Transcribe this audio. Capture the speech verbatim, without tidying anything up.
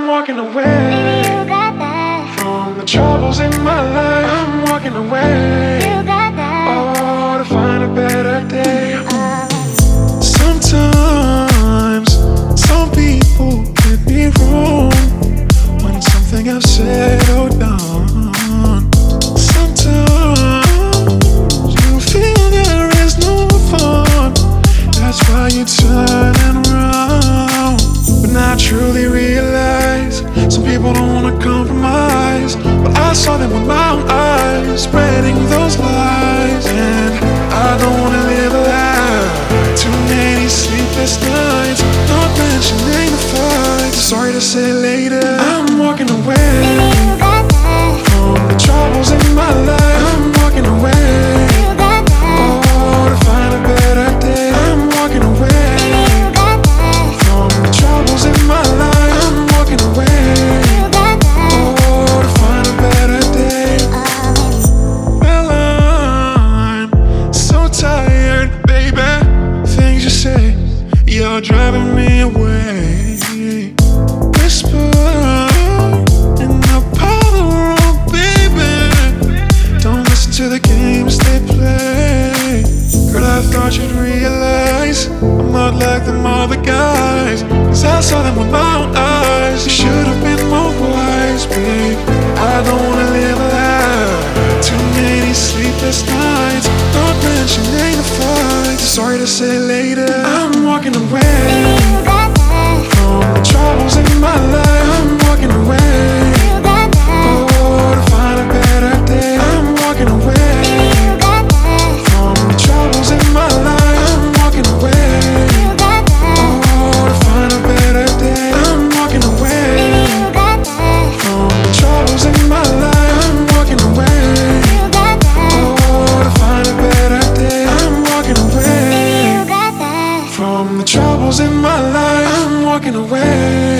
I'm walking away. You got that. From the troubles in my life, I'm walking away. You got that. Oh, to find a better day. Uh, Sometimes some people get me wrong when it's something I've said or done. Sometimes you feel there is no fun. That's why you turn and run. But now I truly realize some people don't wanna compromise. But I saw them with my own eyes, spreading those lies. And I don't wanna live a lie. Too many sleepless nights, not mentioning the fights. Sorry to say later, I'm walking away. you got that. From the troubles in my life, I'm walking away. You got that. Oh, to find a better day, I'm walking away. You got that. From the troubles in my life, I'm walking away. You got that. Oh, to find a better day. Uh, Well, I'm so tired, baby. Things you say, you're driving me away. Whisper in the parlor, oh baby. Don't listen to the games they play. Girl, I thought you'd realize I'm not like them other guys. Cause I saw them with my own eyes. You should have been more wise, babe. I don't wanna live a lie. Too many sleepless nights, not mentioning the fights. Sorry to say later, I'm walking away. you got that. From the troubles in my life, I'm walking away. You got that. Oh, to find a better day, I'm walking away. You got that. From the troubles in my life, I'm walking away. You got that. Oh, to find a better day, I'm walking away. You got that. From the troubles in my life, I'm walking away. You got that. Oh, to find a better day, I'm walking away. You got that. From the troubles in my life, I'm walking away.